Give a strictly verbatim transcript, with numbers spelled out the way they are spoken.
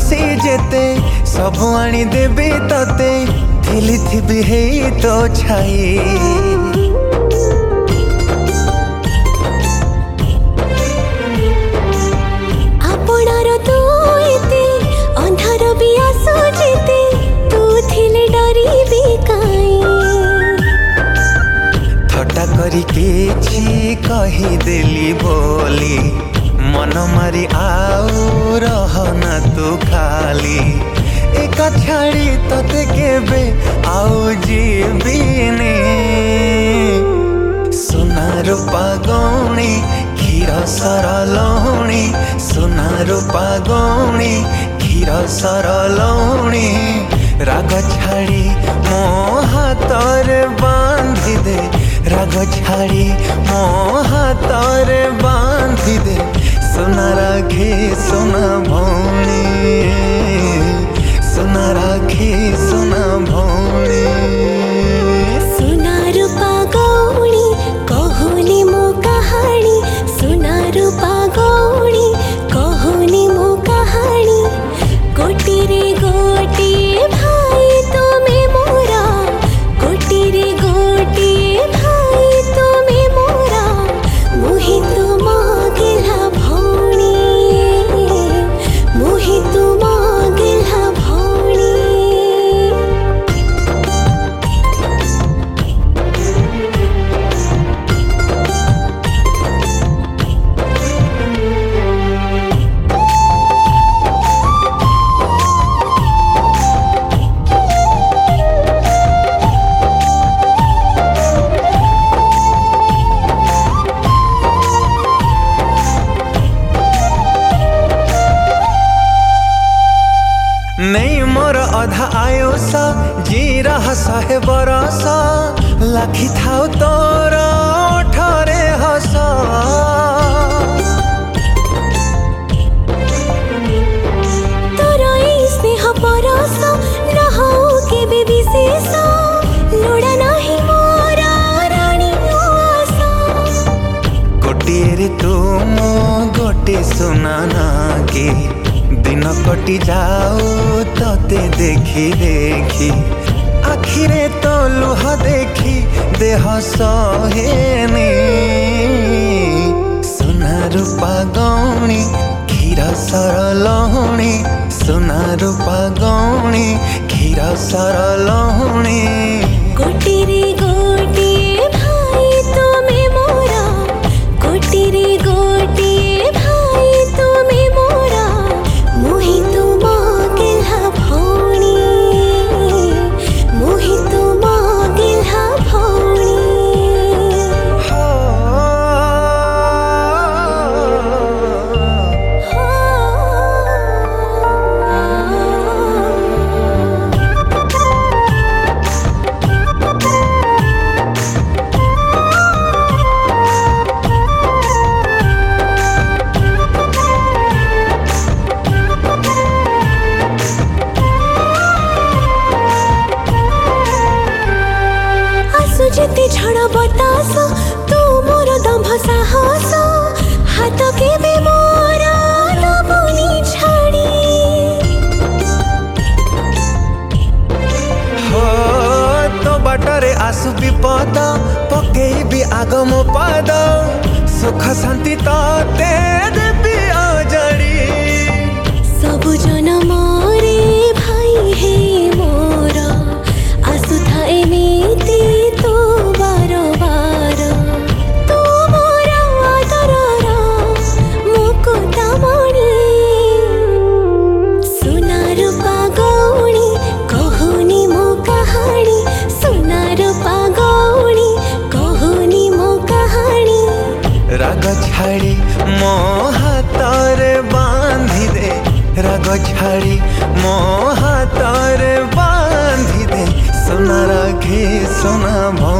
खुशी जेते सब आनी देबी तते थिली थिबी हे तो छाई आपणार तू एते अंधार भी आसो जेते तू थिले डरी भी काई थट्टा करी केछि कही देली बोली मन मारी आउ रहना तू खाली एक छाड़ी तते केबे आउ जीविनी सोना रूपा गौणी क्षीर सरलौणी सोना रूपा गौणी क्षीर सरलौणी राग छाड़ी मो हाथरे बांधी दे राग छाड़ी मो हाथरे बांधी दे सोना राखी सोना भौणी सोना राखी सोना भौणी सोना रूपा गौणी कहुनी मो कहानी सोना रूपा गौणी कहुनी मो कहानी गोटी रे गोटी भाई तुम्हें मोरा गोटी रे गोटी भाई तुम्हें मोरा मुही तुम गेला भौणी मुही तुम गेला भौणी नहीं मोर अधा आयुष जी रहा शहे बरस लाखी थाउ तोर ओठरे हस तोर ई स्नेह परस रहौ केबे विशेष लोड़ा नाही मोर रानी आस गोटे तुम गोटे सुना नागे दिन कटि जाऊ तते देखी देखी आखिरे तो लुह देखी देह सहेनी सोना रूपा गौणी क्षीर सरलौणी सोना रूपा गौणी क्षीर सरलौणी गोटी रे गोटी भाई तुम्हें मोरा गोटी रे गोटी भाई तुम्हें मोरा मुही तुम गेला भौणी मुही तुम गेला भौणी जेते झड़ बतास तू मोर दंभ साहस हाथ केबे मोरा दबुनी छाड़ी हो तो बाटरे आसु विपद पकेई भी आग मो पाद सुख शांति तते देबी अजड़ी सब जनम रे भाई हे मोर आसु था एमिति तो बार बार तू मोरा आदरर मुकुटमणि सोना रूपा गौणी कहुनी मो कहानी सोना रूपा गौणी कहुनी मो कहानी राग छाड़ी मो हाथरे बांधी दे राग छाड़ी मो हाथरे बांधी दे सोना राखी सोना